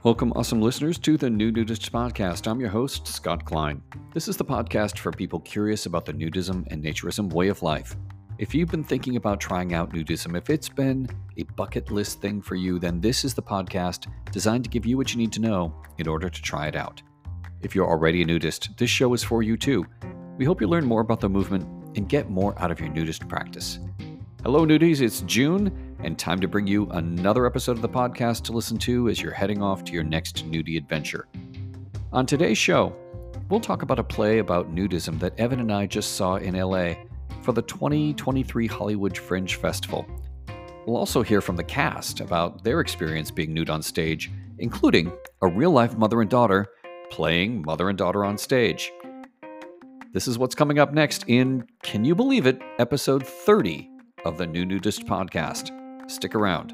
Welcome, awesome listeners, to the New Nudist Podcast. I'm your host, Scott Klein. This is the podcast for people curious about the nudism and naturism way of life. If you've been thinking about trying out nudism, if it's been a bucket list thing for you, then this is the podcast designed to give you what you need to know in order to try it out. If you're already a nudist, this show is for you too. We hope you learn more about the movement and get more out of your nudist practice. Hello, nudies. It's June, and time to bring you another episode of the podcast to listen to as you're heading off to your next nudie adventure. On today's show, we'll talk about a play about nudism that Evan and I just saw in LA for the 2023 Hollywood Fringe Festival. We'll also hear from the cast about their experience being nude on stage, including a real-life mother and daughter playing mother and daughter on stage. This is what's coming up next in, can you believe it, episode 30 of the New Nudist Podcast. Stick around.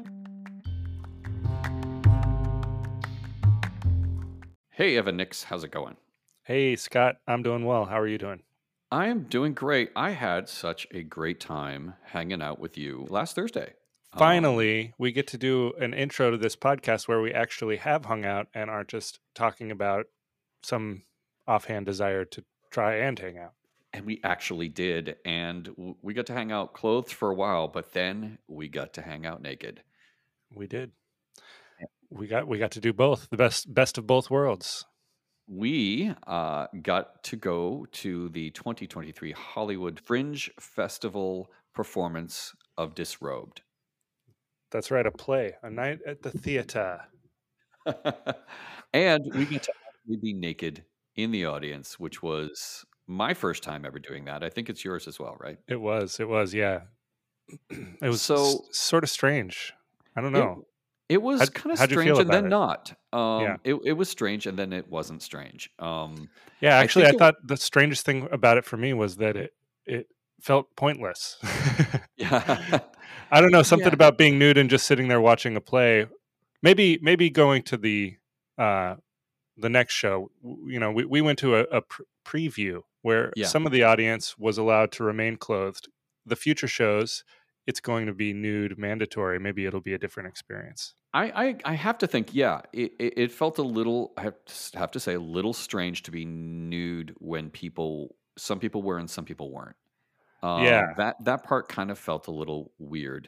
Hey, Evan Nix, how's it going? Hey, Scott, I'm doing well. How are you doing? I am doing great. I had such a great time hanging out with you last Thursday. Finally, we get to do an intro to this podcast where we actually have hung out and aren't just talking about some offhand desire to try and hang out. And we actually did, and we got to hang out clothed for a while, but then we got to hang out naked. We did. We got to do both, the best of both worlds. We got to go to the 2023 Hollywood Fringe Festival performance of Disrobed. That's right, a play, a night at the theater. And we got to actually be naked in the audience, which was my first time ever doing that. I think it's yours as well, right? It was, yeah. It was sort of strange. I don't know. It was kind of strange and then not. Yeah. It was strange and then it wasn't strange. Yeah, actually, I thought the strangest thing about it for me was that it felt pointless. Yeah. I don't know, something about being nude and just sitting there watching a play. Maybe going to the next show. You know, we went to a preview where some of the audience was allowed to remain clothed. The future shows, it's going to be nude mandatory. Maybe it'll be a different experience. I have to think, it felt a little, I have to say, a little strange to be nude when some people were and some people weren't. That part kind of felt a little weird.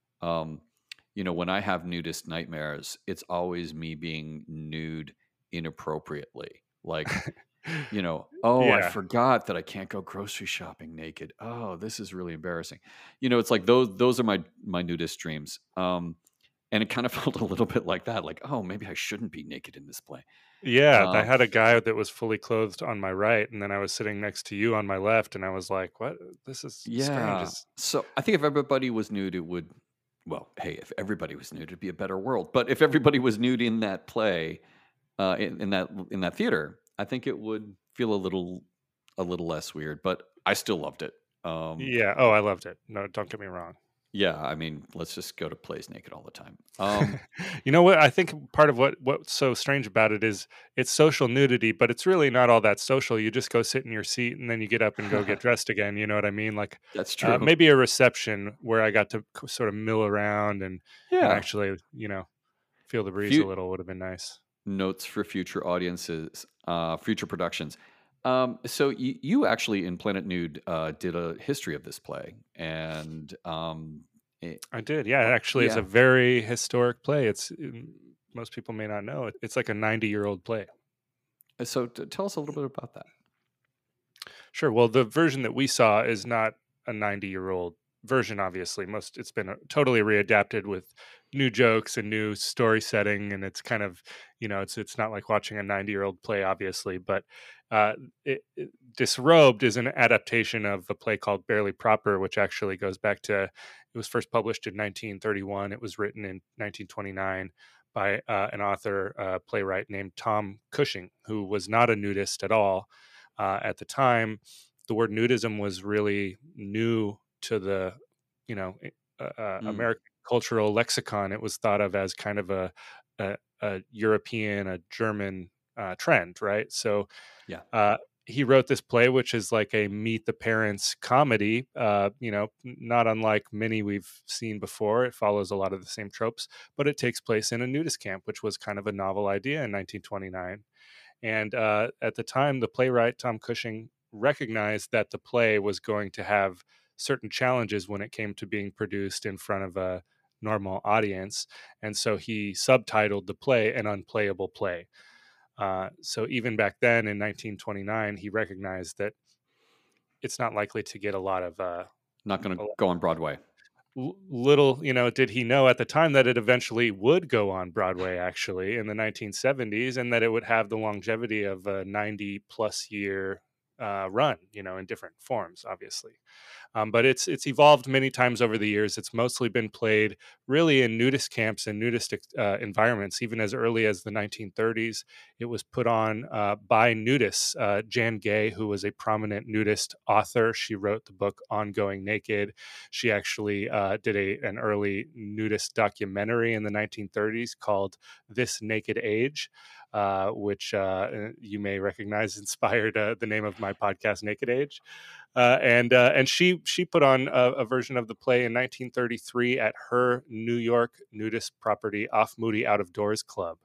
When I have nudist nightmares, it's always me being nude inappropriately. Like, I forgot that I can't go grocery shopping naked. Oh, this is really embarrassing. It's like those are my nudist dreams. And it kind of felt a little bit like that. Like, oh, maybe I shouldn't be naked in this play. Yeah, I had a guy that was fully clothed on my right, and then I was sitting next to you on my left, and I was like, what? This is strange. So I think if everybody was nude, it would, well, hey, if everybody was nude, it'd be a better world. But if everybody was nude in that play, in that theater, I think it would feel a little less weird, but I still loved it. I loved it. No, don't get me wrong. Yeah, I mean, let's just go to plays naked all the time. You know what? I think part of what's so strange about it is it's social nudity, but it's really not all that social. You just go sit in your seat and then you get up and go get dressed again. You know what I mean? Like, that's true. Maybe a reception where I got to sort of mill around and actually, feel the breeze a little would have been nice. Notes for future audiences, future productions. So you actually in Planet Nude did a history of this play, and I did. Yeah, it actually is a very historic play. Most people may not know it. It's like a 90-year-old play. So tell us a little bit about that. Sure. Well, the version that we saw is not a 90-year-old version. Obviously, it's been totally readapted with new jokes and new story setting, and it's kind of it's not like watching a 90-year-old play, obviously, but Disrobed is an adaptation of a play called Barely Proper, which actually goes back to, it was first published in 1931. It was written in 1929 by an author, playwright named Tom Cushing, who was not a nudist at all. At the time, the word nudism was really new to the American cultural lexicon. It was thought of as kind of a European, a German trend, right? So he wrote this play, which is like a meet the parents comedy, not unlike many we've seen before. It follows a lot of the same tropes, but it takes place in a nudist camp, which was kind of a novel idea in 1929. And at the time, the playwright Tom Cushing recognized that the play was going to have certain challenges when it came to being produced in front of a normal audience. And so he subtitled the play An Unplayable Play. So even back then in 1929, he recognized that it's not likely to get a lot of Not going to go on Broadway. little, did he know at the time that it eventually would go on Broadway actually in the 1970s, and that it would have the longevity of a 90 plus year run, in different forms, obviously. But it's evolved many times over the years. It's mostly been played really in nudist camps and nudist environments. Even as early as the 1930s, it was put on by nudists. Jan Gay, who was a prominent nudist author, she wrote the book On Going Naked. She actually did an early nudist documentary in the 1930s called This Naked Age, which you may recognize inspired the name of my podcast, Naked Age. And she put on a version of the play in 1933 at her New York nudist property, Off Moody Out of Doors Club.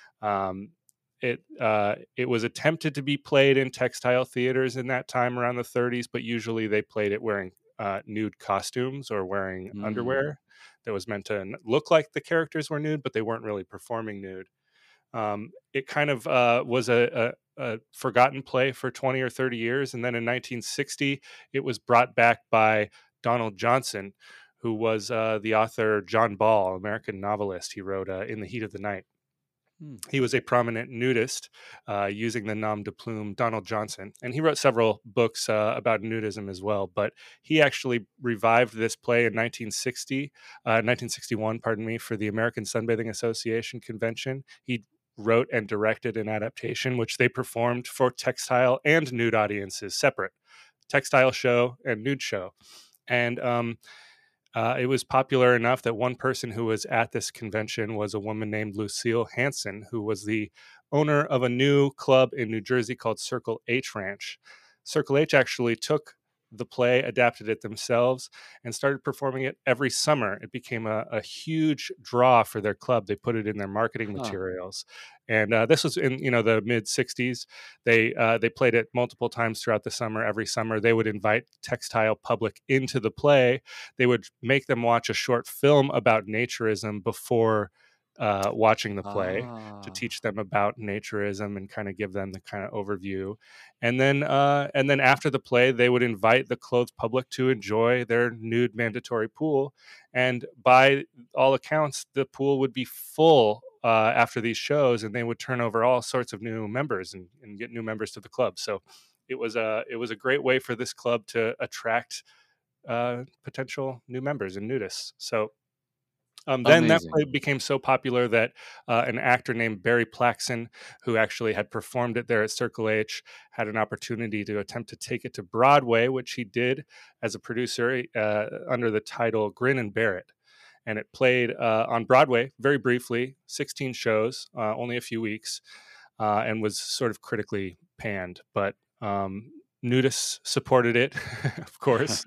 It was attempted to be played in textile theaters in that time around the 30s, but usually they played it wearing nude costumes or wearing underwear that was meant to look like the characters were nude, but they weren't really performing nude. It kind of was a forgotten play for 20 or 30 years. And then in 1960, it was brought back by Donald Johnson, who was the author John Ball, American novelist. He wrote In the Heat of the Night. He was a prominent nudist using the nom de plume Donald Johnson. And he wrote several books about nudism as well. But he actually revived this play in 1961, for the American Sunbathing Association convention. He wrote and directed an adaptation, which they performed for textile and nude audiences separate. Textile show and nude show. And it was popular enough that one person who was at this convention was a woman named Lucille Hansen, who was the owner of a new club in New Jersey called Circle H Ranch. Circle H actually took the play, adapted it themselves, and started performing it every summer. It became a huge draw for their club. They put it in their marketing materials. And this was in the mid 60s. They played it multiple times throughout the summer. Every summer, they would invite textile public into the play. They would make them watch a short film about naturism before watching the play to teach them about naturism and kind of give them the kind of overview. And then after the play, they would invite the clothed public to enjoy their nude mandatory pool. And by all accounts, the pool would be full after these shows, and they would turn over all sorts of new members and get new members to the club. So it was a great way for this club to attract potential new members and nudists. So then that play became so popular that an actor named Barry Plaxton, who actually had performed it there at Circle H, had an opportunity to attempt to take it to Broadway, which he did as a producer under the title Grin and Bear It. And it played on Broadway very briefly, 16 shows, only a few weeks, and was sort of critically panned. But nudists supported it, of course.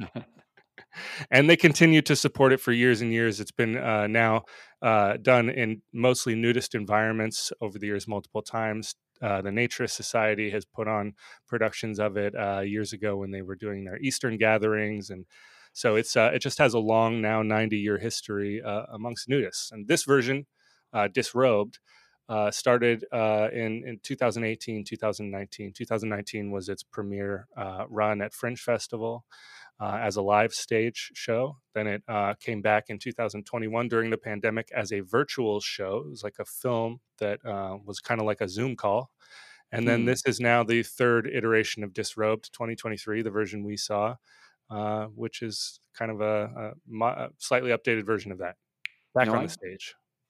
And they continue to support it for years and years. It's been now done in mostly nudist environments over the years multiple times. The Naturist Society has put on productions of it years ago when they were doing their Eastern gatherings. And so it just has a long, now 90-year history amongst nudists. And this version, Disrobed, started in 2018, 2019. 2019 was its premiere run at Fringe Festival as a live stage show. Then it came back in 2021 during the pandemic as a virtual show. It was like a film that was kind of like a Zoom call. And then this is now the third iteration of Disrobed, 2023, the version we saw, which is kind of a slightly updated version of that, back on the stage.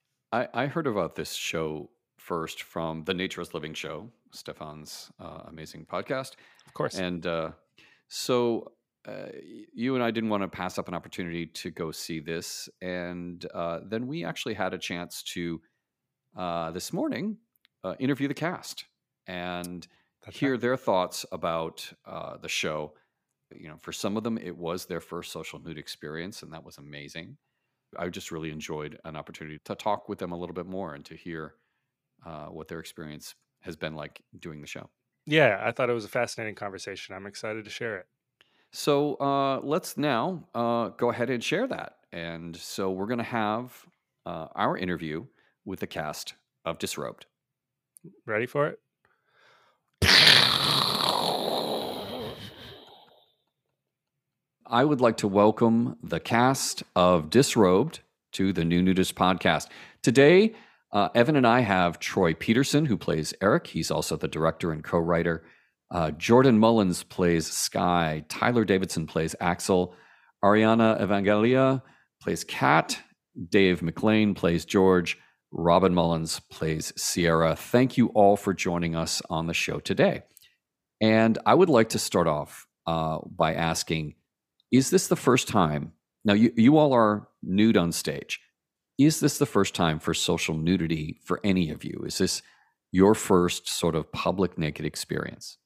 I heard about this show first from the Naturist Living Show, Stefan's amazing podcast. Of course. And so you and I didn't want to pass up an opportunity to go see this. And then we actually had a chance to, this morning, interview the cast. And hear their thoughts about the show. For some of them, it was their first social nude experience, and that was amazing. I just really enjoyed an opportunity to talk with them a little bit more and to hear what their experience has been like doing the show. Yeah, I thought it was a fascinating conversation. I'm excited to share it. So let's now go ahead and share that. And so we're going to have our interview with the cast of Disrobed. Ready for it? I would like to welcome the cast of Disrobed to the New Nudist podcast. Today, Evan and I have Troy Peterson, who plays Eric. He's also the director and co-writer. Jordan Mullins plays Sky. Tyler Davidson plays Axel. Ariana Evangelia plays Kat. Dave McLean plays George. Robin Mullins plays Sierra. Thank you all for joining us on the show today. And I would like to start off by asking, is this the first time? Now, you all are nude on stage. Is this the first time for social nudity for any of you? Is this your first sort of public naked experience?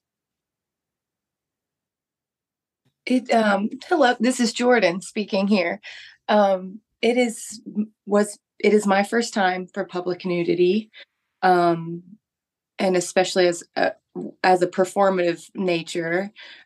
Hello, this is Jordan speaking here. It is my first time for public nudity, and especially as a performative nature.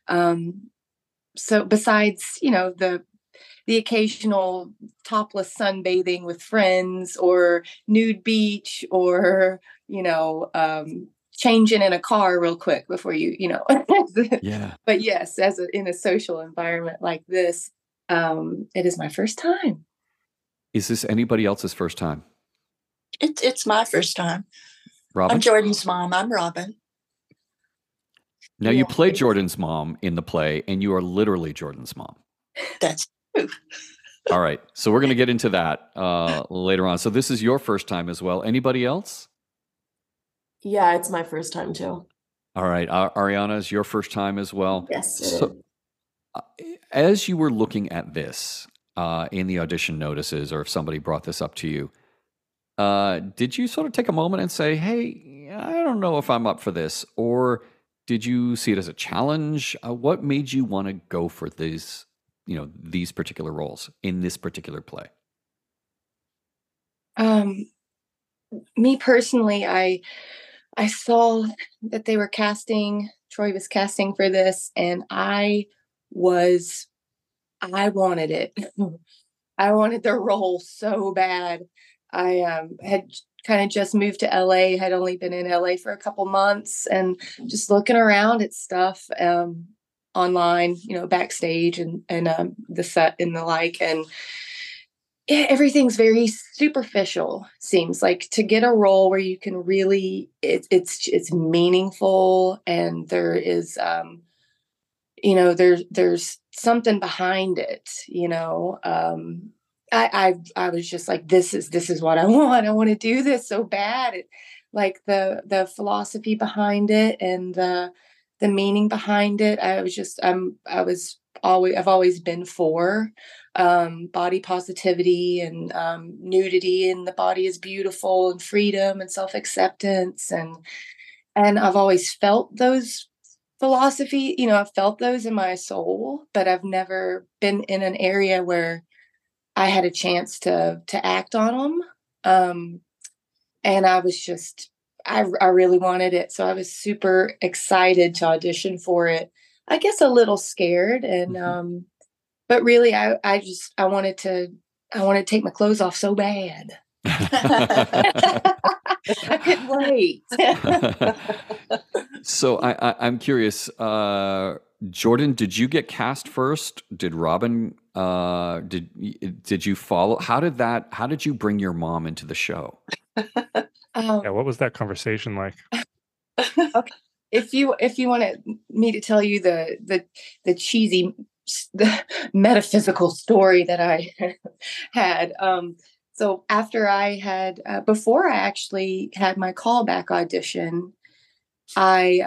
So besides, the occasional topless sunbathing with friends or nude beach or, changing in a car real quick before Yeah. But yes, in a social environment like this, it is my first time. Is this anybody else's first time? It's my first time. Robin? I'm Jordan's mom. I'm Robin. Now, you play Jordan's mom in the play, and you are literally Jordan's mom. That's true. All right. So we're going to get into that later on. So this is your first time as well. Anybody else? Yeah, it's my first time too. All right. Ariana, is your first time as well? Yes. So, as you were looking at this in the audition notices, or if somebody brought this up to you, did you sort of take a moment and say, hey, I don't know if I'm up for this? Or did you see it as a challenge? What made you want to go for these particular roles in this particular play? Me personally, I saw that they were Troy was casting for this, and I wanted it. I wanted the role so bad. I had kind of just moved to LA, had only been in LA for a couple months, and just looking around at stuff online, backstage and the set and the like. And yeah, everything's very superficial. Seems like to get a role where you can really, it's meaningful, and there is, there's something behind it. I was just like, this is what I want. I want to do this so bad. Like the philosophy behind it and the meaning behind it. I've always been for body positivity and nudity, and the body is beautiful, and freedom and self-acceptance, and I've always felt those philosophy. I've felt those in my soul, but I've never been in an area where I had a chance to act on them. And I was just, I really wanted it. So I was super excited to audition for it. I guess a little scared. And, but really I wanted to take my clothes off so bad. I couldn't wait. So I'm curious, Jordan, did you get cast first? Did Robin, did you follow? How did you bring your mom into the show? What was that conversation like? Okay. If you wanted me to tell you the cheesy, the metaphysical story that I had, so after I had, before I actually had my callback audition, I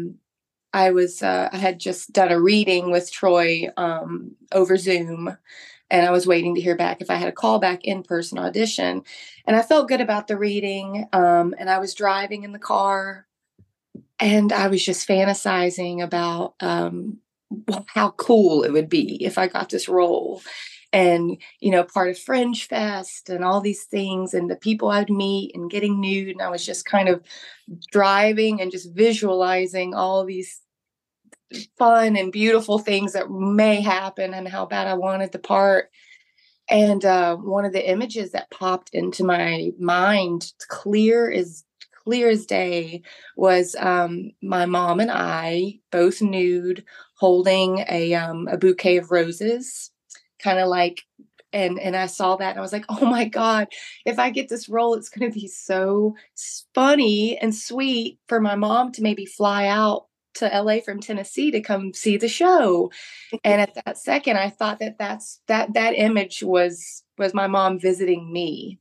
had just done a reading with Troy over Zoom, and I was waiting to hear back if I had a callback in-person audition. And I felt good about the reading, and I was driving in the car, And I was just fantasizing about how cool it would be if I got this role. And, part of Fringe Fest and all these things and the people I'd meet and getting nude. And I was just kind of driving and just visualizing all these fun and beautiful things that may happen and how bad I wanted the part. And one of the images that popped into my mind, clear as day, was my mom and I both nude, holding a bouquet of roses, kind of like. And I saw that and I was like, oh my God, if I get this role, it's going to be so funny and sweet for my mom to maybe fly out to LA from Tennessee to come see the show. And at that second, I thought that image was my mom visiting me.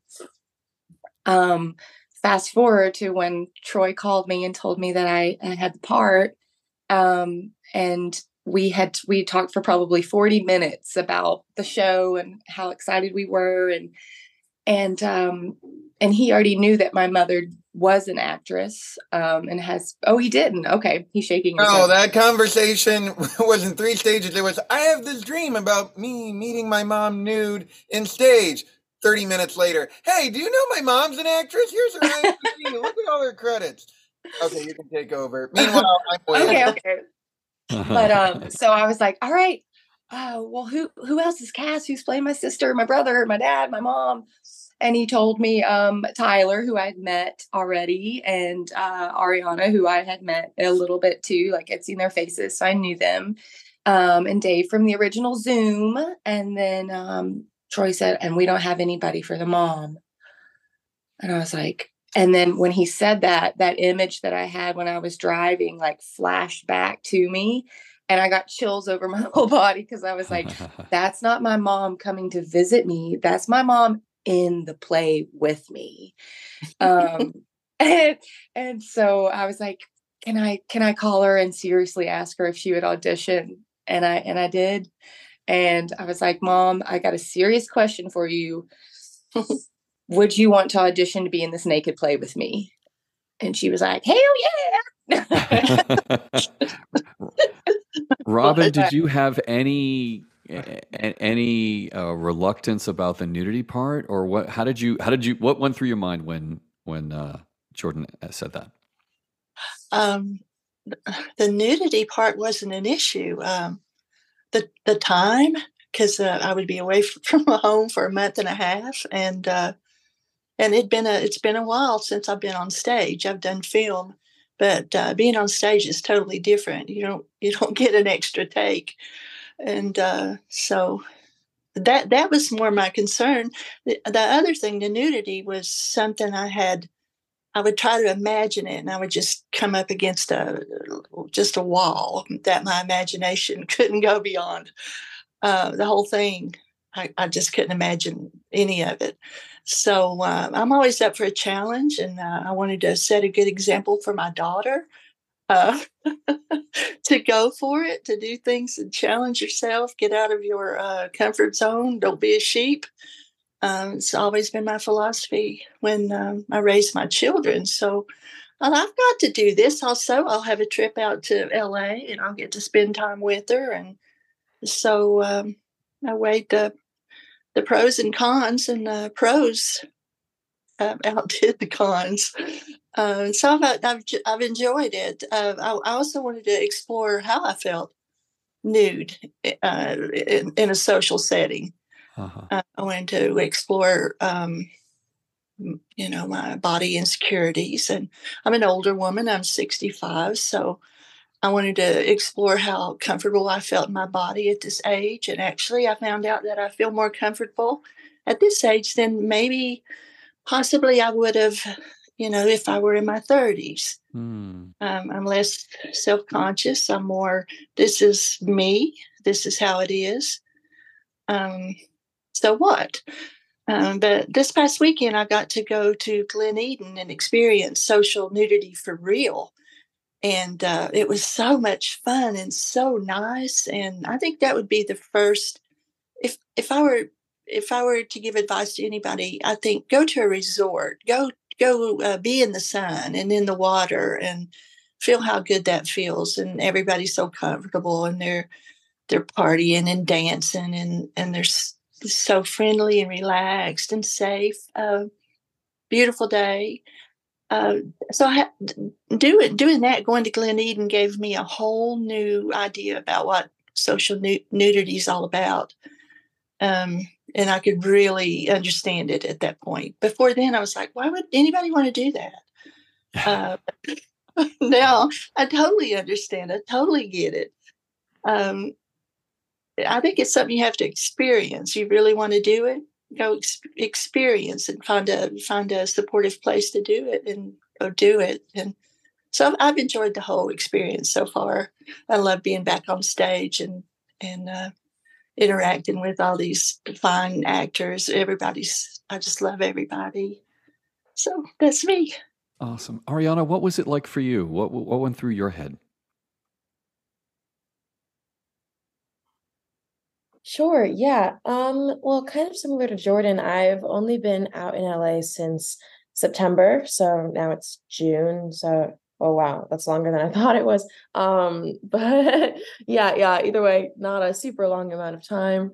Fast forward to when Troy called me and told me that I had the part. And we talked for probably 40 minutes about the show and how excited we were. And he already knew that my mother was an actress, and he didn't. Okay. He's shaking his head. That conversation wasn't 3 stages. It was, I have this dream about me meeting my mom nude in stage. 30 minutes later, hey, do you know my mom's an actress? Here's her IMDb. Look at all her credits. Okay, you can take over. Meanwhile, I'm waiting. Okay. But so I was like, all right, well, who else is cast? Who's playing my sister, my brother, my dad, my mom? And he told me Tyler, who I had met already, and Ariana, who I had met a little bit too. Like, I'd seen their faces, so I knew them. And Dave from the original Zoom. And then Troy said, and we don't have anybody for the mom. And I was like, and then when he said that image that I had when I was driving, like, flashed back to me. And I got chills over my whole body, because I was like, that's not my mom coming to visit me. That's my mom in the play with me. And so I was like, can I call her and seriously ask her if she would audition? And I did. And I was like, Mom, I got a serious question for you. Would you want to audition to be in this naked play with me? And she was like, hell yeah. Robin, did you have any reluctance about the nudity part, or what? How did you? What went through your mind when Jordan said that? The nudity part wasn't an issue. The time, because I would be away from home for a month and a half, and it's been a while since I've been on stage. I've done film, but being on stage is totally different. You don't get an extra take, and so that was more my concern. The other thing, the nudity, was something I would try to imagine it, and I would just come up against a wall that my imagination couldn't go beyond. The whole thing, I just couldn't imagine any of it. So I'm always up for a challenge, and I wanted to set a good example for my daughter, to go for it, to do things and challenge yourself, get out of your comfort zone, don't be a sheep. It's always been my philosophy when I raise my children. So I've got to do this. Also, I'll have a trip out to LA, and I'll get to spend time with her. And so I weighed the pros and cons, and the pros outdid the cons. So I've enjoyed it. I also wanted to explore how I felt nude in a social setting. I wanted to explore, my body insecurities. And I'm an older woman. I'm 65. So I wanted to explore how comfortable I felt in my body at this age. And actually, I found out that I feel more comfortable at this age than maybe possibly I would have, if I were in my 30s. I'm less self-conscious. I'm more, this is me. This is how it is. So what? But this past weekend, I got to go to Glen Eden and experience social nudity for real. And it was so much fun and so nice. And I think that would be the first, if I were to give advice to anybody, I think go to a resort, go be in the sun and in the water, and feel how good that feels, and everybody's so comfortable, and they're partying and dancing, and they're so friendly and relaxed and safe. Beautiful day. So doing that, going to Glen Eden, gave me a whole new idea about what social nudity is all about. And I could really understand it at that point. Before then, I was like, why would anybody want to do that? Now I totally understand. I totally get it. I think it's something you have to experience. You really want to do it, go experience and find a supportive place to do it, and go do it. And so I've enjoyed the whole experience so far. I love being back on stage and interacting with all these fine actors. I just love everybody. So that's me. Awesome. Ariana, what was it like for you? What went through your head? Sure, yeah. Well, kind of similar to Jordan, I've only been out in LA since September, so now it's June. So, oh wow, that's longer than I thought it was. But yeah, either way, not a super long amount of time.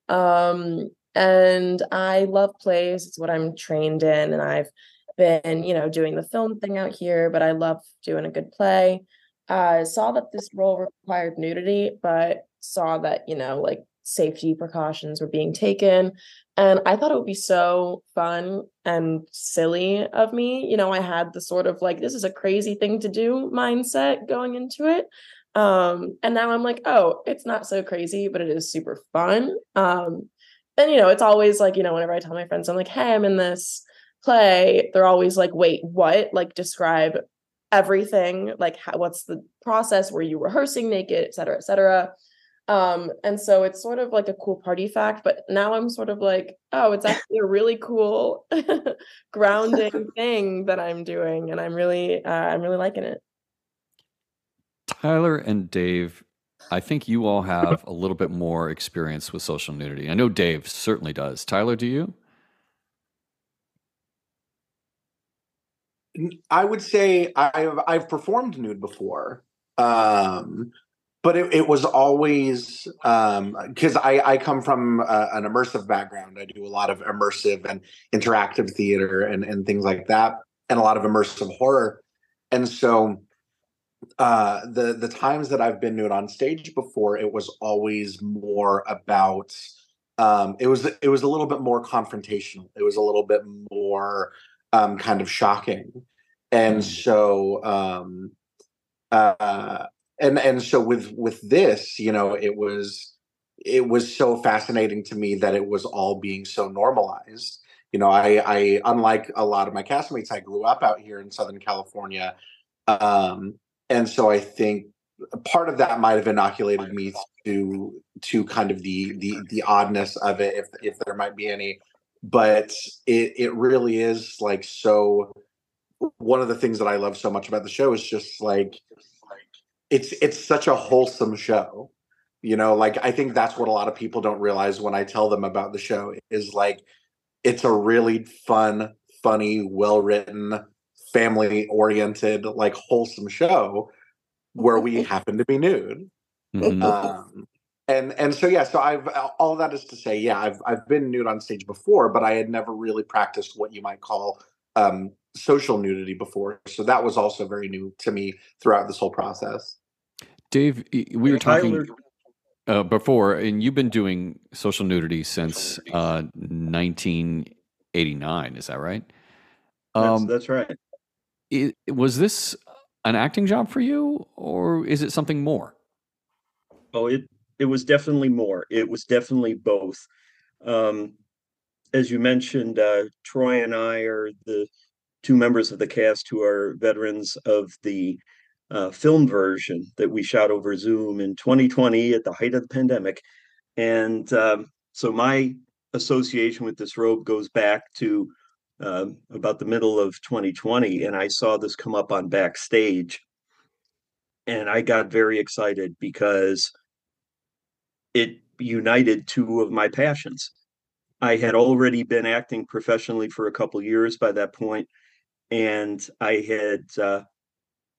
And I love plays. It's what I'm trained in, and I've been, doing the film thing out here, but I love doing a good play. I saw that this role required nudity, but saw that, like safety precautions were being taken. And I thought it would be so fun and silly of me. I had the sort of like, this is a crazy thing to do mindset going into it. And now I'm like, oh, it's not so crazy, but it is super fun. And, it's always like, whenever I tell my friends, I'm like, hey, I'm in this play, they're always like, wait, what? Like, describe everything. Like, what's the process? Were you rehearsing naked, et cetera, et cetera? And so it's sort of like a cool party fact, but now I'm sort of like, oh, it's actually a really cool grounding thing that I'm doing, and I'm really liking it. Tyler and Dave, I think you all have a little bit more experience with social nudity. I know Dave certainly does. Tyler, do you? I would say I've performed nude before. But it was always because I come from an immersive background. I do a lot of immersive and interactive theater and things like that, and a lot of immersive horror. And so the times that I've been nude on stage before, it was always more about it was a little bit more confrontational. It was a little bit more kind of shocking, and so. And so with this, it was so fascinating to me that it was all being so normalized. I unlike a lot of my castmates, I grew up out here in Southern California, and so I think part of that might have inoculated me to kind of the oddness of it, if there might be any. But it really is like so. One of the things that I love so much about the show is just like. It's such a wholesome show, like I think that's what a lot of people don't realize when I tell them about the show is like it's a really fun, funny, well-written, family-oriented, like wholesome show where we happen to be nude. Mm-hmm. And so yeah, so I've all that is to say, yeah, I've been nude on stage before, but I had never really practiced what you might call social nudity before. So that was also very new to me throughout this whole process. Dave, we were talking before, and you've been doing social nudity since 1989. Is that right? That's right. Was this an acting job for you, or is it something more? Oh, it was definitely more. It was definitely both. As you mentioned, Troy and I are the two members of the cast who are veterans of the film version that we shot over Zoom in 2020 at the height of the pandemic. And so my association with this robe goes back to about the middle of 2020. And I saw this come up on Backstage. And I got very excited because it united two of my passions. I had already been acting professionally for a couple years by that point, and I had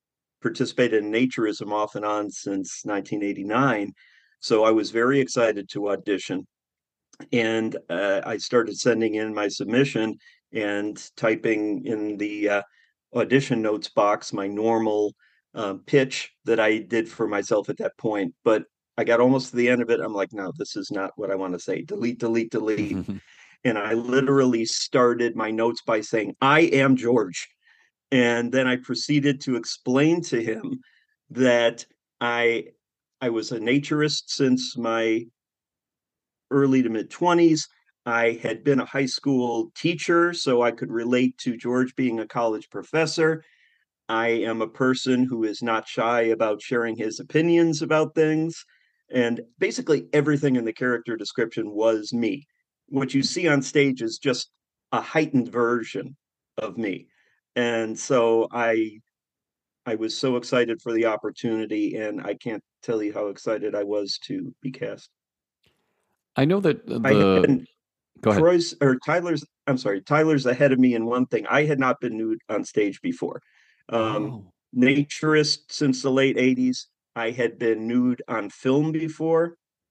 participated in naturism off and on since 1989. So I was very excited to audition. And I started sending in my submission and typing in the audition notes box my normal pitch that I did for myself at that point. But I got almost to the end of it. I'm like, no, this is not what I want to say. Delete, delete, delete. And I literally started my notes by saying, I am George. And then I proceeded to explain to him that I was a naturist since my early to mid 20s. I had been a high school teacher, so I could relate to George being a college professor. I am a person who is not shy about sharing his opinions about things. And basically, everything in the character description was me. What you see on stage is just a heightened version of me. And so I was so excited for the opportunity, and I can't tell you how excited I was to be cast. I know that I had go ahead. Tyler's ahead of me in one thing. I had not been nude on stage before. Naturist since the late 80s. I had been nude on film before,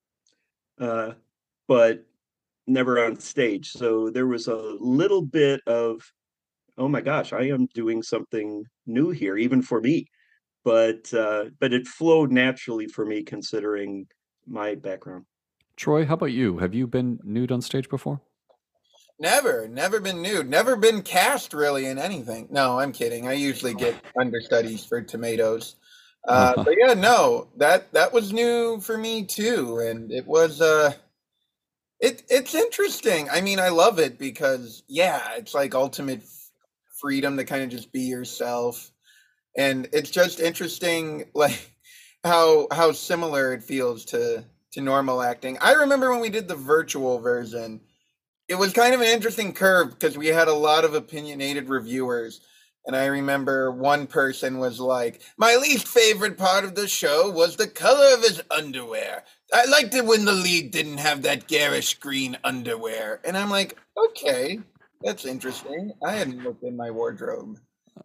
but never on stage. So there was a little bit of, oh my gosh, I am doing something new here, even for me. But it flowed naturally for me considering my background. Troy, how about you? Have you been nude on stage before? Never been nude, never been cast really in anything. No, I'm kidding. I usually get understudies for Tomatoes. But yeah, no, that was new for me too. And it was, it's interesting. I mean, I love it because it's like ultimate freedom to kind of just be yourself. And it's just interesting, like how similar it feels to normal acting. I remember when we did the virtual version, it was kind of an interesting curve because we had a lot of opinionated reviewers. And I remember one person was like, my least favorite part of the show was the color of his underwear. I liked it when the lead didn't have that garish green underwear. And I'm like, okay, that's interesting. I hadn't looked in my wardrobe.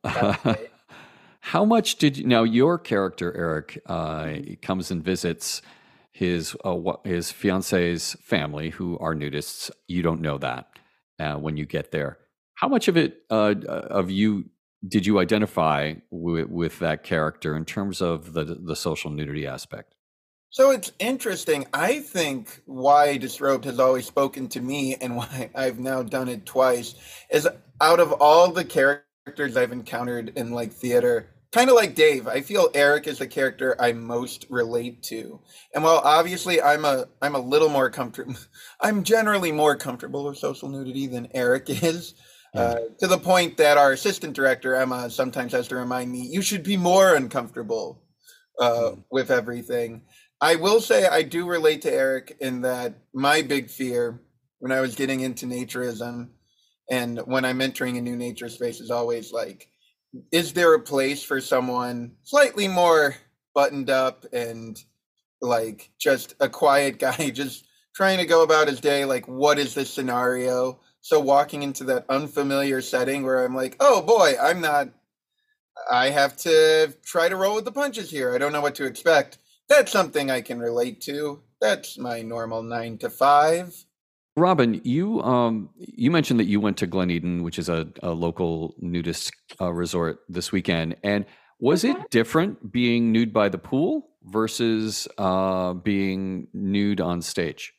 How much did you, now your character, Eric, comes and visits his fiance's family who are nudists. You don't know that when you get there. How much of it of you did you identify with that character in terms of the social nudity aspect? So it's interesting. I think why Disrobed has always spoken to me and why I've now done it twice is out of all the characters I've encountered in like theater, kind of like Dave, I feel Eric is the character I most relate to. And while obviously I'm a little more comfortable, I'm generally more comfortable with social nudity than Eric is. To the point that our assistant director, Emma, sometimes has to remind me, you should be more uncomfortable with everything. I will say I do relate to Eric in that my big fear when I was getting into naturism and when I'm entering a new nature space is always like, is there a place for someone slightly more buttoned up and like just a quiet guy just trying to go about his day? Like, what is this scenario? So walking into that unfamiliar setting where I'm like, oh boy, I have to try to roll with the punches here. I don't know what to expect. That's something I can relate to. That's my normal 9 to 5. Robin, you mentioned that you went to Glen Eden, which is a local nudist resort this weekend. And was it different being nude by the pool versus being nude on stage?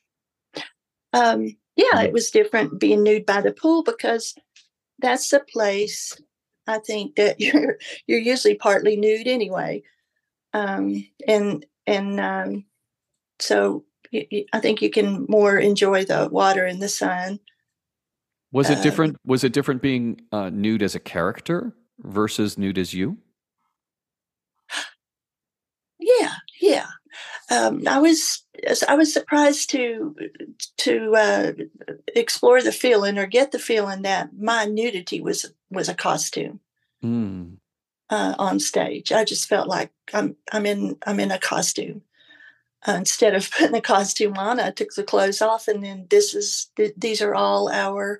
It was different being nude by the pool because that's the place I think that you're usually partly nude anyway. So I think you can more enjoy the water and the sun. Was it different? Was it different being nude as a character versus nude as you? Yeah. I was surprised to explore the feeling or get the feeling that my nudity was a costume on stage. I just felt like I'm in a costume. Instead of putting the costume on, I took the clothes off, and then these are all our,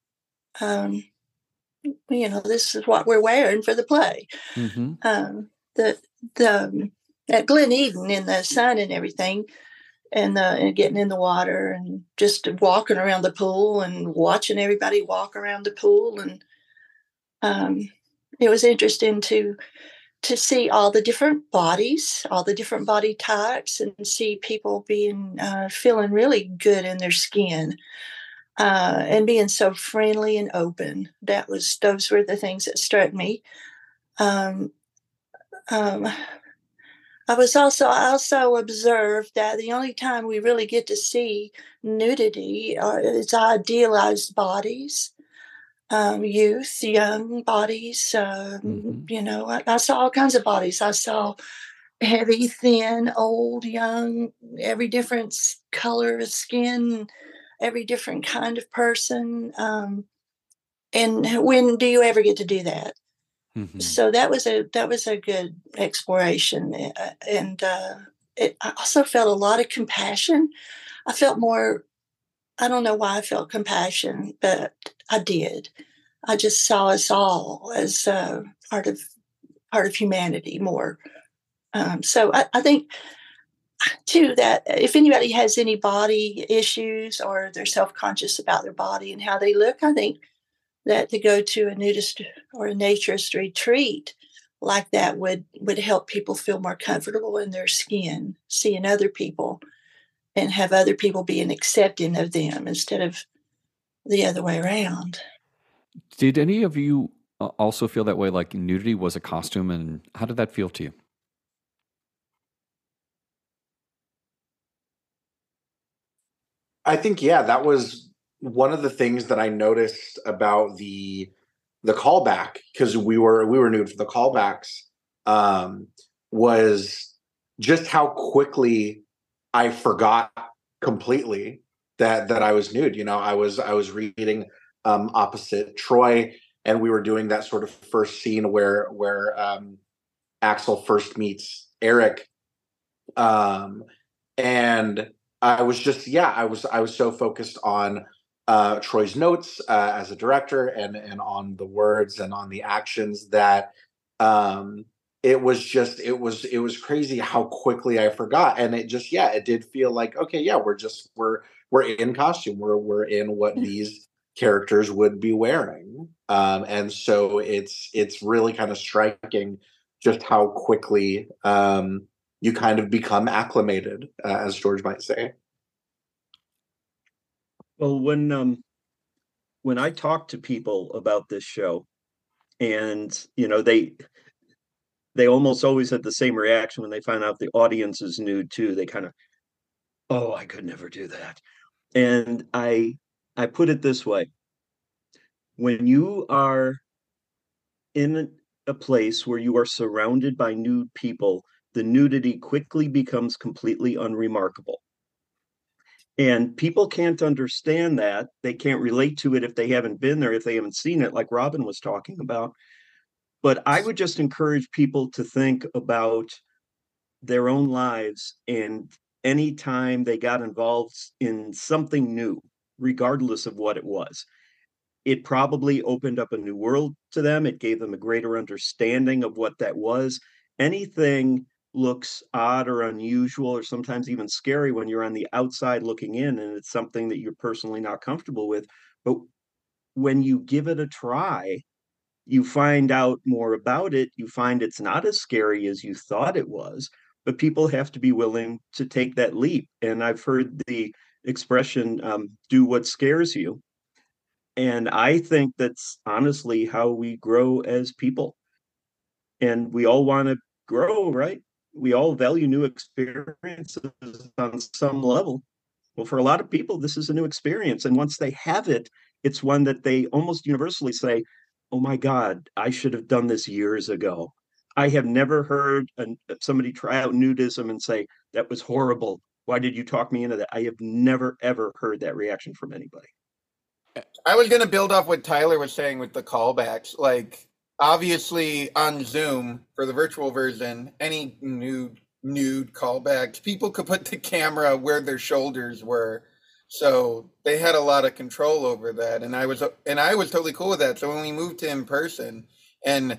this is what we're wearing for the play. Mm-hmm. the at Glen Eden in the sun and everything, and getting in the water and just walking around the pool and watching everybody walk around the pool. And it was interesting to see all the different bodies, all the different body types, and see people being feeling really good in their skin, and being so friendly and open. Those were the things that struck me. Um, um, I also observed that the only time we really get to see nudity is idealized bodies, youth, young bodies. I saw all kinds of bodies. I saw heavy, thin, old, young, every different color of skin, every different kind of person. And when do you ever get to do that? So that was a good exploration, and I also felt a lot of compassion. I felt more. I don't know why I felt compassion, but I did. I just saw us all as part of humanity more. So I think too that if anybody has any body issues or they're self-conscious about their body and how they look, I think that to go to a nudist or a naturist retreat like that would help people feel more comfortable in their skin, seeing other people and have other people being accepting of them instead of the other way around. Did any of you also feel that way, like nudity was a costume, and how did that feel to you? I think, yeah, that was one of the things that I noticed about the callback, because we were nude for the callbacks, was just how quickly I forgot completely that I was nude. I was reading opposite Troy, and we were doing that sort of first scene where Axel first meets Eric, and I was just, I was so focused on Troy's notes as a director and on the words and on the actions that it was crazy how quickly I forgot. And it just, it did feel like, okay, we're in costume, we're in what these characters would be wearing, and so it's really kind of striking just how quickly you kind of become acclimated, as George might say. Well, when I talk to people about this show, and they almost always had the same reaction when they find out the audience is nude too. They kind of, oh, I could never do that. And I put it this way: when you are in a place where you are surrounded by nude people, the nudity quickly becomes completely unremarkable. And people can't understand that. They can't relate to it if they haven't been there, if they haven't seen it, like Robin was talking about. But I would just encourage people to think about their own lives, and any time they got involved in something new, regardless of what it was, it probably opened up a new world to them. It gave them a greater understanding of what that was. Anything looks odd or unusual or sometimes even scary when you're on the outside looking in and it's something that you're personally not comfortable with. But when you give it a try, you find out more about it. You find it's not as scary as you thought it was, but people have to be willing to take that leap. And I've heard the expression, do what scares you. And I think that's honestly how we grow as people. And we all want to grow, right? We all value new experiences on some level. Well, for a lot of people, this is a new experience. And once they have it, it's one that they almost universally say, oh my God, I should have done this years ago. I have never heard somebody try out nudism and say, that was horrible. Why did you talk me into that? I have never, ever heard that reaction from anybody. I was going to build off what Tyler was saying with the callbacks. Like, obviously on Zoom for the virtual version, any nude callbacks, people could put the camera where their shoulders were. So they had a lot of control over that. And I was totally cool with that. So when we moved to in person, and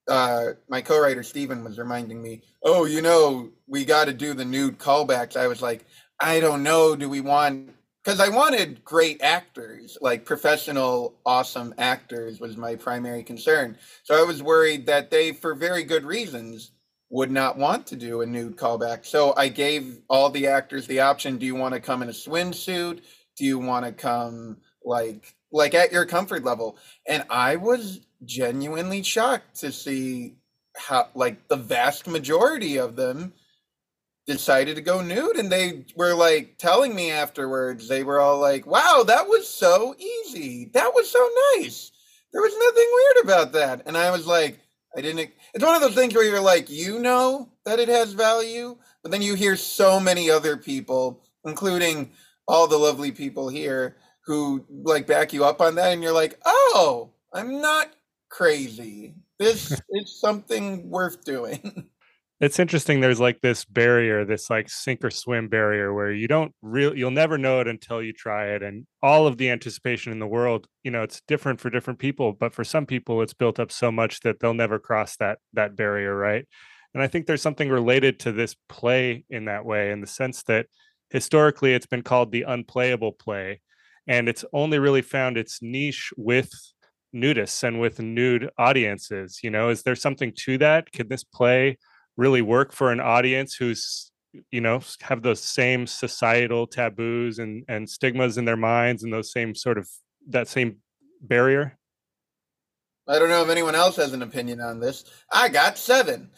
my co-writer Steven was reminding me, oh, you know, we got to do the nude callbacks. I was like, I don't know. Do we want, because I wanted great actors, like professional, awesome actors was my primary concern. So I was worried that they, for very good reasons, would not want to do a nude callback. So I gave all the actors the option. Do you want to come in a swimsuit? Do you want to come like at your comfort level? And I was genuinely shocked to see how, like, the vast majority of them decided to go nude, and they were like telling me afterwards, they were all like, wow, that was so easy, that was so nice, there was nothing weird about that. And I was like, I didn't, it's one of those things where you're like, you know that it has value, but then you hear so many other people, including all the lovely people here, who like back you up on that, and you're like, oh, I'm not crazy, this is something worth doing. It's interesting. There's like this barrier, this like sink or swim barrier where you'll never know it until you try it. And all of the anticipation in the world, you know, it's different for different people, but for some people it's built up so much that they'll never cross that barrier. Right. And I think there's something related to this play in that way, in the sense that historically it's been called the unplayable play. And it's only really found its niche with nudists and with nude audiences. You know, is there something to that? Can this play really work for an audience who's, you know, have those same societal taboos and stigmas in their minds, and those same sort of, that same barrier? I don't know if anyone else has an opinion on this. I got 7.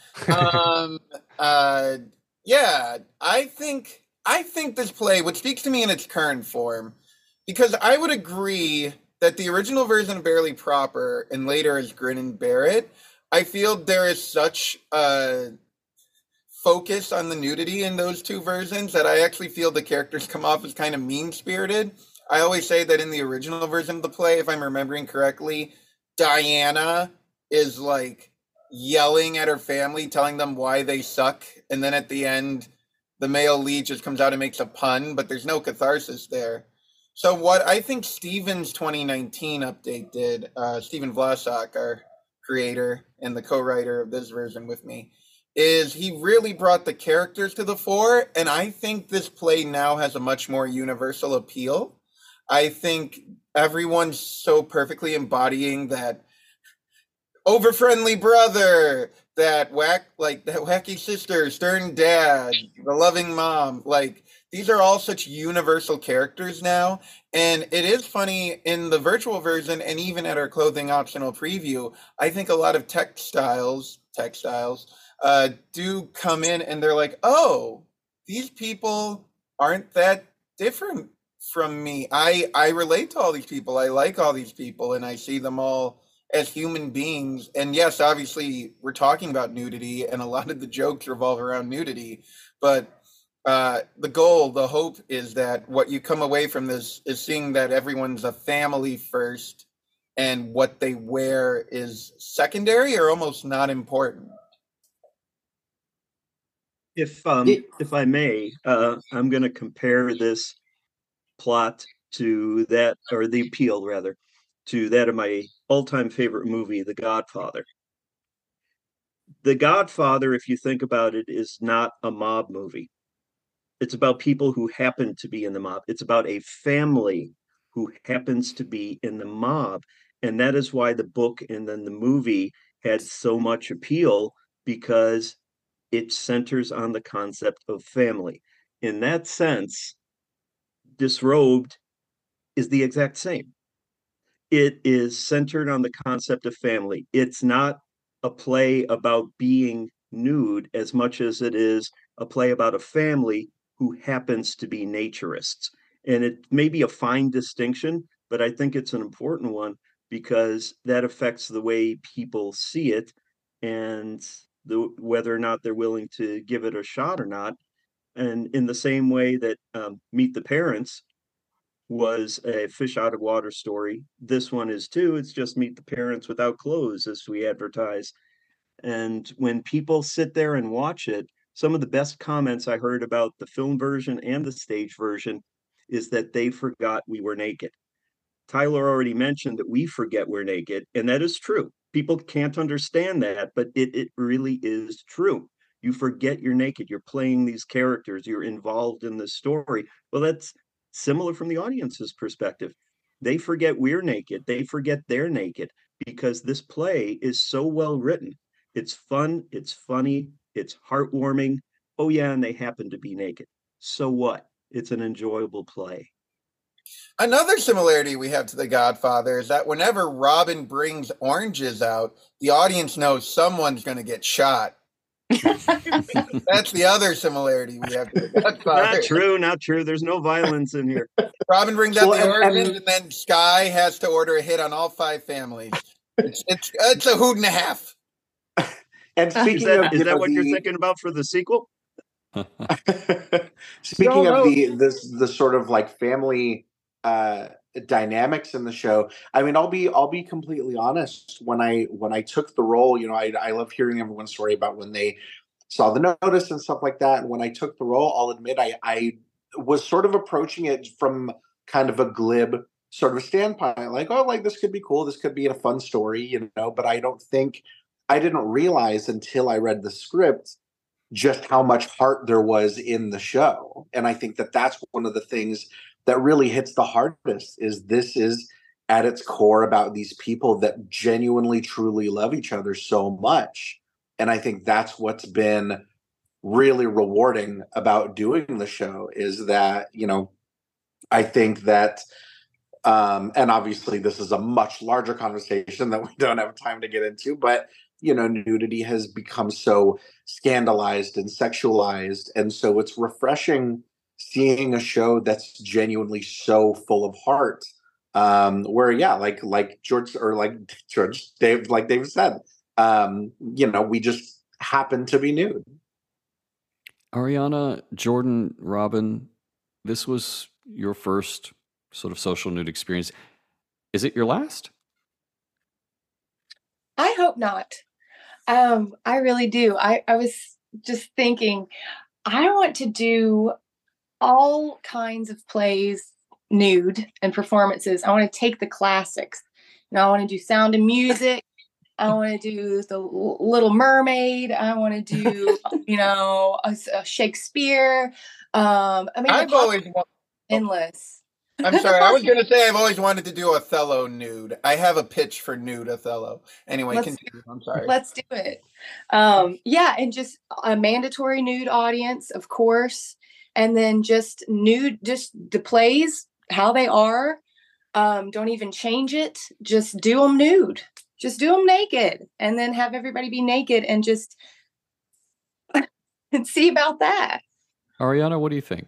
Yeah, I think this play, which speaks to me in its current form, because I would agree that the original version of Barely Proper and later as Grin and Bear It, I feel there is such a focus on the nudity in those two versions that I actually feel the characters come off as kind of mean-spirited. I always say that in the original version of the play, if I'm remembering correctly, Diana is like yelling at her family, telling them why they suck, and then at the end, the male lead just comes out and makes a pun, but there's no catharsis there. So what I think Steven's 2019 update did, Steven Vlasak, our creator and the co-writer of this version with me, is he really brought the characters to the fore, and I think this play now has a much more universal appeal. I think everyone's so perfectly embodying that over-friendly brother, that wacky sister, stern dad, the loving mom. Like, these are all such universal characters now. And it is funny, in the virtual version and even at our clothing optional preview, I think a lot of textiles do come in, and they're like, oh, these people aren't that different from me. I relate to all these people. I like all these people, and I see them all as human beings. And yes, obviously we're talking about nudity, and a lot of the jokes revolve around nudity, but the hope is that what you come away from this is seeing that everyone's a family first, and what they wear is secondary or almost not important. If I may, I'm going to compare this plot to that, or the appeal rather, to that of my all-time favorite movie, The Godfather. The Godfather, if you think about it, is not a mob movie. It's about people who happen to be in the mob. It's about a family who happens to be in the mob. And that is why the book and then the movie had so much appeal, because it centers on the concept of family. In that sense, Disrobed is the exact same. It is centered on the concept of family. It's not a play about being nude as much as it is a play about a family who happens to be naturists. And it may be a fine distinction, but I think it's an important one, because that affects the way people see it, and whether or not they're willing to give it a shot or not. And in the same way that Meet the Parents was a fish out of water story, this one is too. It's just Meet the Parents without clothes, as we advertise. And when people sit there and watch it, some of the best comments I heard about the film version and the stage version is that they forgot we were naked. Tyler already mentioned that we forget we're naked, and that is true. people can't understand that, but it really is true. You forget you're naked. You're playing these characters. You're involved in the story. Well, that's similar from the audience's perspective. They forget we're naked. They forget they're naked because this play is so well written. It's fun. It's funny. It's heartwarming. Oh, yeah, and they happen to be naked. So what? It's an enjoyable play. Another similarity we have to The Godfather is that whenever Robin brings oranges out, the audience knows someone's going to get shot. That's the other similarity we have to The Godfather. Not true. There's no violence in here. Robin brings out the oranges, and then Sky has to order a hit on all 5 families. It's a hoot and a half. And speaking is that what you're thinking about for the sequel? Speaking of the sort of like family dynamics in the show, I mean, I'll be completely honest. When I took the role, you know, I love hearing everyone's story about when they saw the notice and stuff like that. And when I took the role, I'll admit I was sort of approaching it from kind of a glib sort of standpoint, like, oh, like this could be cool, this could be a fun story, you know. But I didn't realize until I read the script just how much heart there was in the show. And I think that that's one of the things that really hits the hardest, is this is at its core about these people that genuinely, truly love each other so much. And I think that's what's been really rewarding about doing the show, is that, you know, I think that, and obviously this is a much larger conversation that we don't have time to get into, but you know, nudity has become so scandalized and sexualized. And so it's refreshing seeing a show that's genuinely so full of heart. Where, yeah, like Dave said, you know, we just happen to be nude. Ariana, Jordan, Robin, this was your first sort of social nude experience. Is it your last? I hope not. I really do. I was just thinking, I want to do all kinds of plays nude and performances. I want to take the classics. You know, I want to do Sound and Music. I want to do The Little Mermaid. I want to do, you know, a Shakespeare. I mean, I've always endless. I'm sorry. I was going to say I've always wanted to do Othello nude. I have a pitch for nude Othello. Anyway, continue. I'm sorry. Let's do it. Yeah, and just a mandatory nude audience, of course, and then just nude, just the plays how they are. Don't even change it. Just do them nude. Just do them naked, and then have everybody be naked, and just and see about that. Ariana, what do you think?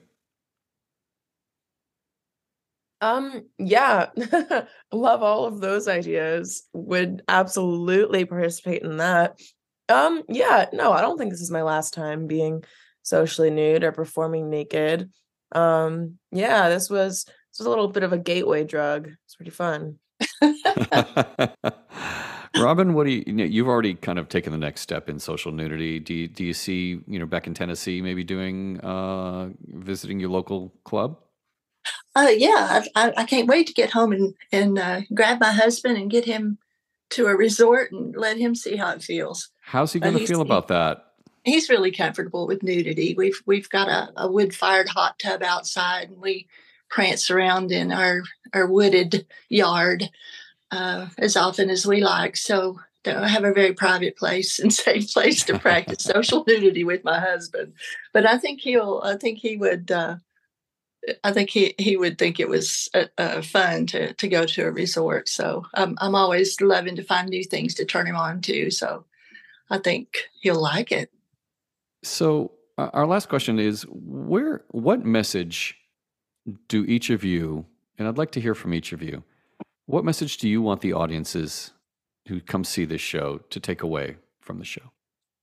Yeah, love all of those ideas. Would absolutely participate in that. Yeah, no, I don't think this is my last time being socially nude or performing naked. Yeah, this was a little bit of a gateway drug. It's pretty fun. Robin, what do you've already kind of taken the next step in social nudity. Do you see, you know, back in Tennessee, maybe doing, visiting your local club? Yeah, I can't wait to get home and grab my husband and get him to a resort and let him see how it feels. How's he going to feel about that? He's really comfortable with nudity. We've got a wood-fired hot tub outside, and we prance around in our wooded yard as often as we like. So I have a very private place and safe place to practice social nudity with my husband. But I think he would think it was fun to go to a resort. So I'm always loving to find new things to turn him on to. So I think he'll like it. So our last question is, what message do each of you, and I'd like to hear from each of you, what message do you want the audiences who come see this show to take away from the show?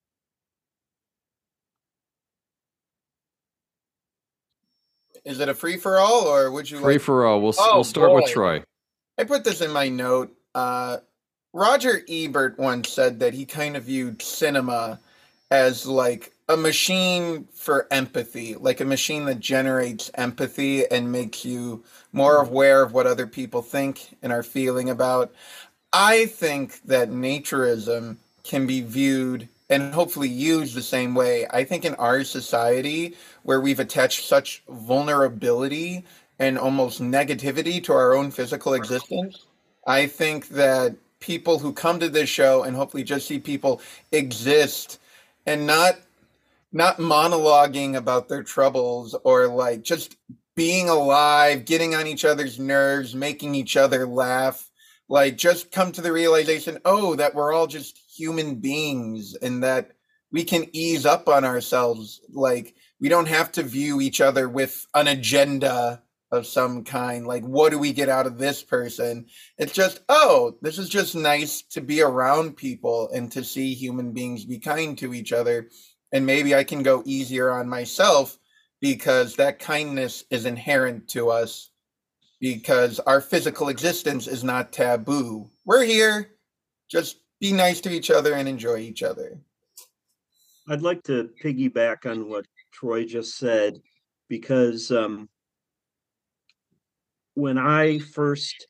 Is it a free for all, or would you free for all? We'll start with Troy. I put this in my note. Roger Ebert once said that he kind of viewed cinema as like a machine for empathy, like a machine that generates empathy and makes you more aware of what other people think and are feeling about. I think that naturism can be viewed and hopefully used the same way. I think in our society, where we've attached such vulnerability and almost negativity to our own physical existence, I think that people who come to this show and hopefully just see people exist and not monologuing about their troubles or like just being alive, getting on each other's nerves, making each other laugh, like just come to the realization, oh, that we're all just human beings and that we can ease up on ourselves. Like we don't have to view each other with an agenda of some kind. Like, what do we get out of this person? It's just, oh, this is just nice to be around people and to see human beings be kind to each other, and maybe I can go easier on myself because that kindness is inherent to us because our physical existence is not taboo. We're here. Just be nice to each other and enjoy each other. I'd like to piggyback on what Troy just said, because when I first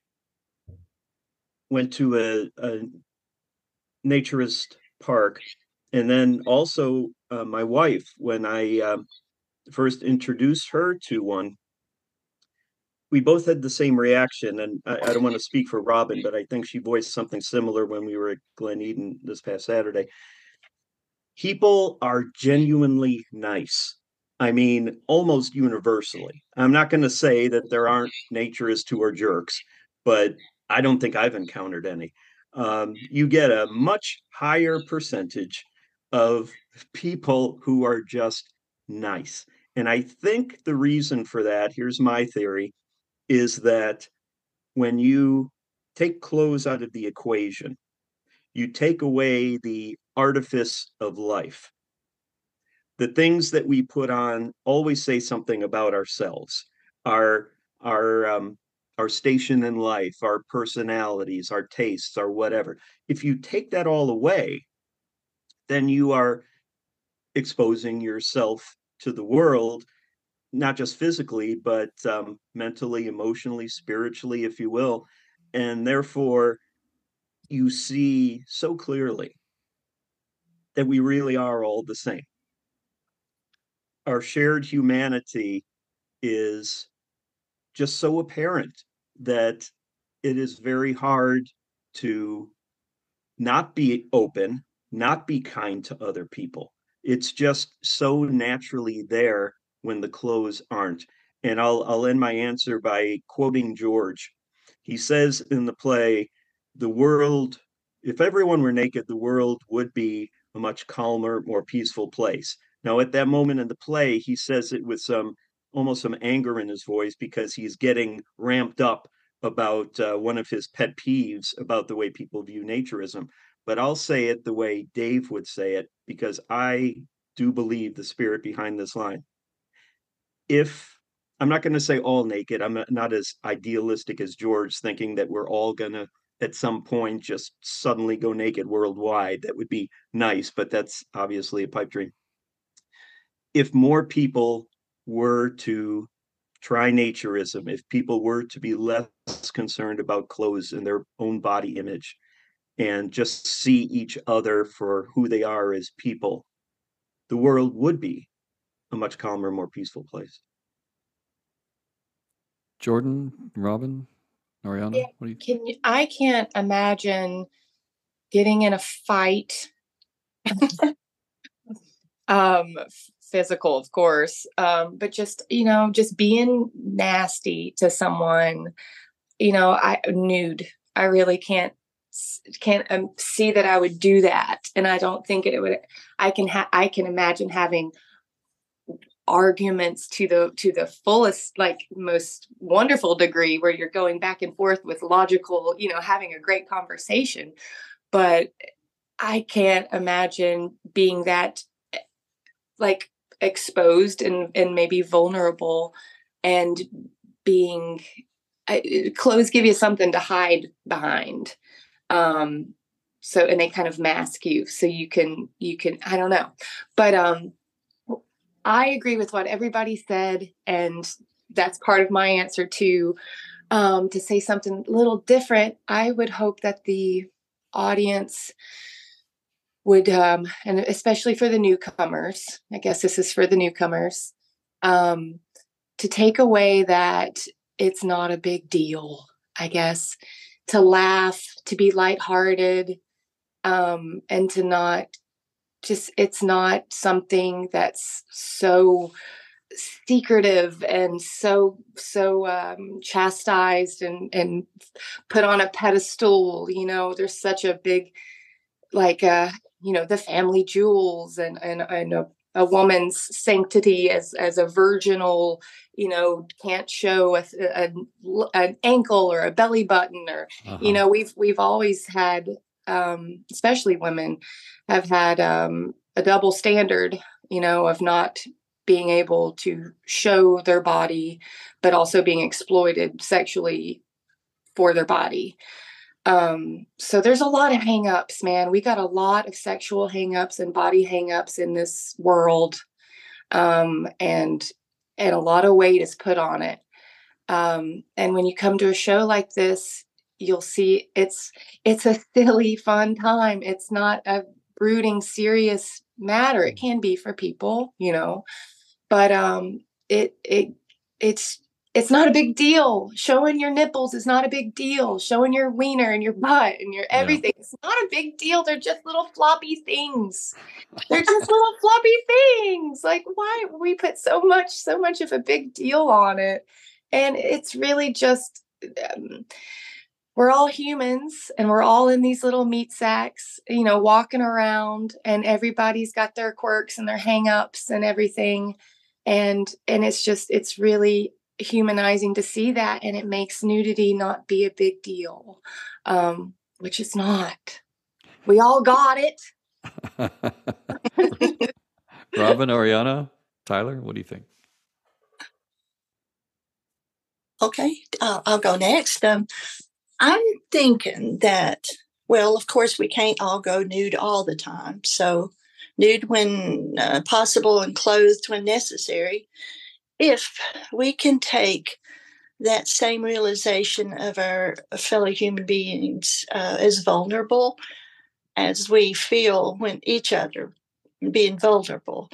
went to a naturist park, and then also my wife, when I first introduced her to one, we both had the same reaction. And I don't want to speak for Robin, but I think she voiced something similar when we were at Glen Eden this past Saturday. People are genuinely nice. I mean, almost universally. I'm not going to say that there aren't naturists who are jerks, but I don't think I've encountered any. You get a much higher percentage of people who are just nice. And I think the reason for that, here's my theory, is that when you take clothes out of the equation, you take away the artifice of life. The things that we put on always say something about ourselves, our our our station in life, our personalities, our tastes, our whatever. If you take that all away, then you are exposing yourself to the world, not just physically, but mentally, emotionally, spiritually, if you will. And therefore, you see so clearly that we really are all the same. Our shared humanity is just so apparent that it is very hard to not be open, not be kind to other people. It's just so naturally there when the clothes aren't. And I'll end my answer by quoting George. He says in the play, the world, if everyone were naked, the world would be a much calmer, more peaceful place. Now, at that moment in the play, he says it with almost some anger in his voice because he's getting ramped up about one of his pet peeves about the way people view naturism. But I'll say it the way Dave would say it because I do believe the spirit behind this line. If I'm not going to say all naked, I'm not as idealistic as George, thinking that we're all going to at some point just suddenly go naked worldwide. That would be nice, but that's obviously a pipe dream. If more people were to try naturism, if people were to be less concerned about clothes and their own body image and just see each other for who they are as people, the world would be a much calmer, more peaceful place. Jordan, Robin, Ariana, what do you? I can't imagine getting in a fight. Physical, of course, but just being nasty to someone. I nude. I really can't see that I would do that, and I don't think it would. I can imagine having arguments to the fullest, like most wonderful degree, where you're going back and forth with logical, having a great conversation. But I can't imagine being that like exposed and maybe vulnerable, and being clothes give you something to hide behind. So, and they kind of mask you, so you can, I don't know, but, I agree with what everybody said. And that's part of my answer too. to say something a little different, I would hope that the audience would, and especially for the newcomers, I guess this is for the newcomers, to take away that it's not a big deal, I guess, to laugh, to be lighthearted, and to not just, it's not something that's so secretive and so chastised and put on a pedestal. There's such a big, like, the family jewels and a woman's sanctity as a virginal, can't show an ankle or a belly button, or we've always had, especially women have had a double standard, of not being able to show their body, but also being exploited sexually for their body. So there's a lot of hangups, man. We got a lot of sexual hangups and body hangups in this world. And a lot of weight is put on it. And when you come to a show like this, you'll see it's a silly, fun time. It's not a brooding, serious matter. It can be for people, but it's not a big deal. Showing your nipples is not a big deal. Showing your wiener and your butt and your everything, it's not a big deal. They're just little floppy things. They're just little floppy things. Like, why we put so much of a big deal on it? And it's really just, we're all humans and we're all in these little meat sacks, walking around, and everybody's got their quirks and their hang-ups and everything. And it's really humanizing to see that, and it makes nudity not be a big deal, which it's not. We all got it. Robin, Ariana, Tyler, what do you think? Okay, I'll go next. I'm thinking that, well, of course, we can't all go nude all the time. So nude when possible and clothed when necessary. If we can take that same realization of our fellow human beings as vulnerable as we feel when each other being vulnerable,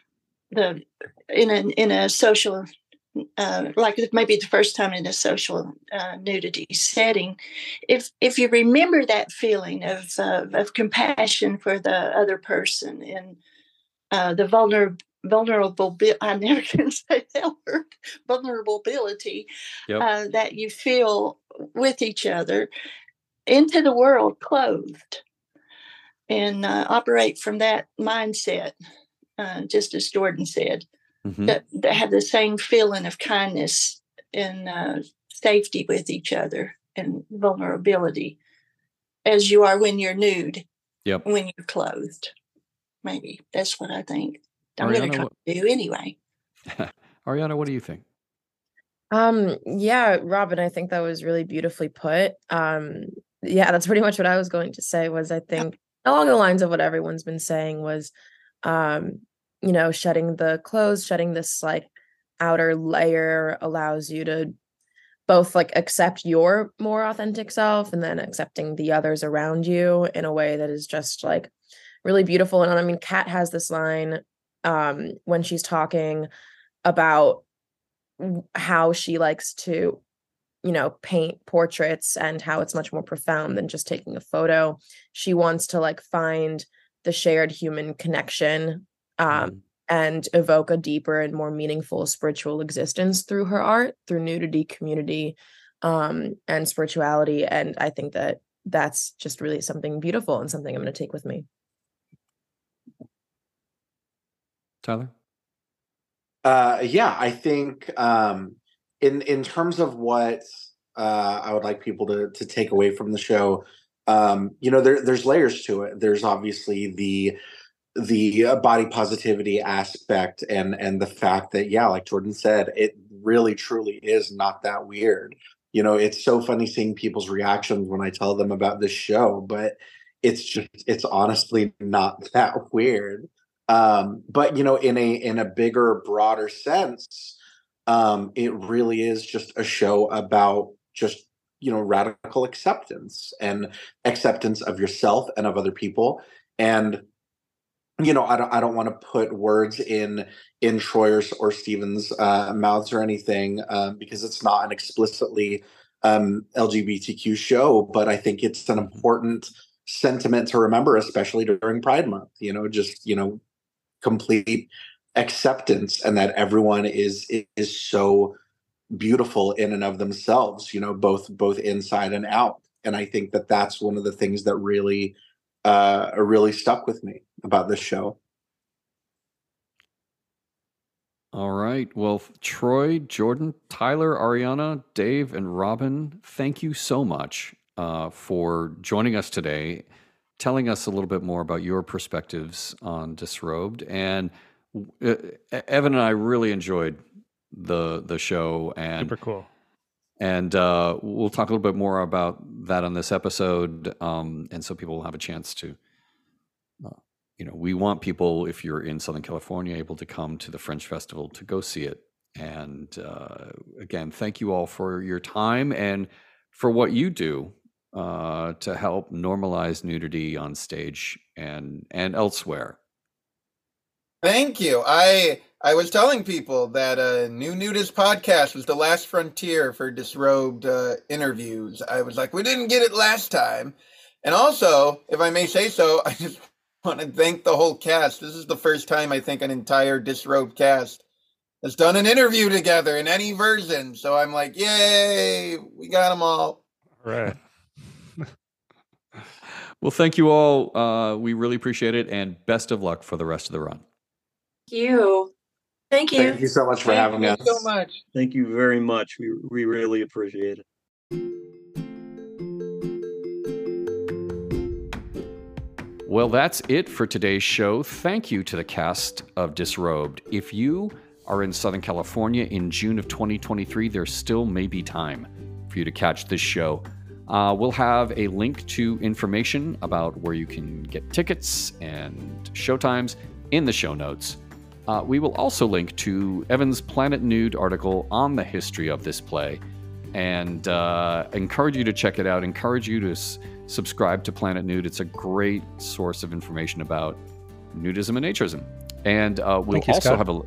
in a social, like it may be the first time in a social nudity setting, if you remember that feeling of compassion for the other person and the vulnerable, I never can say that word, vulnerability, that you feel with each other into the world clothed, and operate from that mindset, just as Jordan said, that have the same feeling of kindness and safety with each other and vulnerability as you are when you're nude, when you're clothed. Maybe that's what I think. I'm going to try to do anyway. Ariana, what do you think? Yeah, Robin, I think that was really beautifully put. Yeah, that's pretty much what I was going to say. Was, I think along the lines of what everyone's been saying, was shedding the clothes, shedding this like outer layer allows you to both like accept your more authentic self and then accepting the others around you in a way that is just like really beautiful. And I mean, Kat has this line when she's talking about how she likes to, paint portraits and how it's much more profound than just taking a photo. She wants to like find the shared human connection and evoke a deeper and more meaningful spiritual existence through her art, through nudity, community, and spirituality. And I think that that's just really something beautiful and something I'm going to take with me. Tyler? I think in terms of what I would like people to take away from the show, there's layers to it. There's obviously the body positivity aspect and the fact that, like Jordan said, it really truly is not that weird. It's so funny seeing people's reactions when I tell them about this show, but it's honestly not that weird. But in a bigger, broader sense, it really is just a show about just, radical acceptance and acceptance of yourself and of other people. And, I don't want to put words in Troy or Stephen's mouths or anything, because it's not an explicitly LGBTQ show, but I think it's an important sentiment to remember, especially during Pride Month, complete acceptance, and that everyone is so beautiful in and of themselves, both inside and out. And I think that that's one of the things that really stuck with me about this show. All right. Well, Troy, Jordan, Tyler, Ariana, Dave, and Robin, thank you so much for joining us today, telling us a little bit more about your perspectives on Disrobed. And Evan and I really enjoyed the show. And super cool. And we'll talk a little bit more about that on this episode. And so people will have a chance to, we want people, if you're in Southern California, able to come to the Fringe Festival to go see it. And again, thank you all for your time and for what you do to help normalize nudity on stage and elsewhere. Thank you. I was telling people that New Nudist Podcast was the last frontier for Disrobed interviews. I was like, we didn't get it last time. And also, if I may say so, I just want to thank the whole cast. This is the first time I think an entire Disrobed cast has done an interview together in any version. So I'm like, yay, we got them all. All right. Well, thank you all. We really appreciate it. And best of luck for the rest of the run. Thank you. Thank you. Thank you so much for having us. Thank you so much. Thank you very much. We really appreciate it. Well, that's it for today's show. Thank you to the cast of Disrobed. If you are in Southern California in June of 2023, there still may be time for you to catch this show. We'll have a link to information about where you can get tickets and showtimes in the show notes. We will also link to Evan's Planet Nude article on the history of this play, and encourage you to check it out. Encourage you to subscribe to Planet Nude. It's a great source of information about nudism and naturism. And we'll also have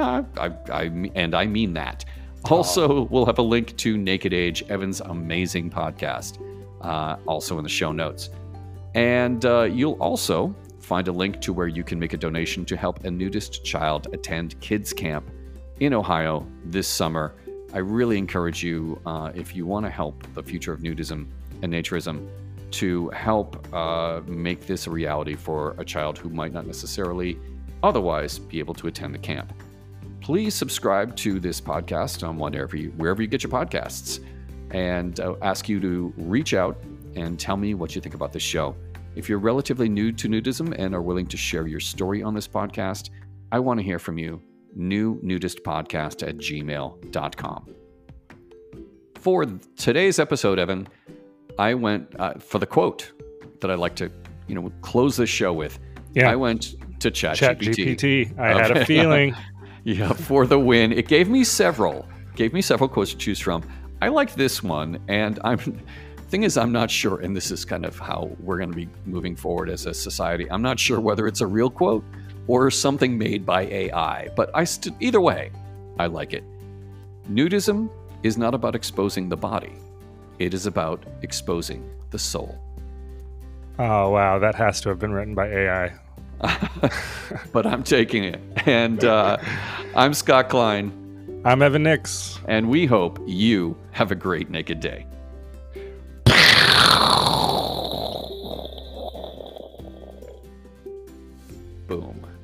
I mean that. Also, we'll have a link to Naked Age, Evan's amazing podcast, also in the show notes. And you'll also find a link to where you can make a donation to help a nudist child attend kids camp in Ohio this summer. I really encourage you, if you want to help the future of nudism and naturism, to help make this a reality for a child who might not necessarily otherwise be able to attend the camp. Please subscribe to this podcast on wherever you get your podcasts, and ask you to reach out and tell me what you think about this show. If you're relatively new to nudism and are willing to share your story on this podcast, I want to hear from you. newnudistpodcast@gmail.com. For today's episode, Evan, I went for the quote that I like to, close this show with. Yeah. I went to ChatGPT. I had a feeling. Yeah, for the win. It gave me several quotes to choose from. I liked this one, and thing is, I'm not sure, and this is kind of how we're going to be moving forward as a society. I'm not sure whether it's a real quote or something made by AI, but either way, I like it. Nudism is not about exposing the body. It is about exposing the soul. Oh, wow. That has to have been written by AI. But I'm taking it. And I'm Scott Klein. I'm Evan Nix. And we hope you have a great naked day. Boom.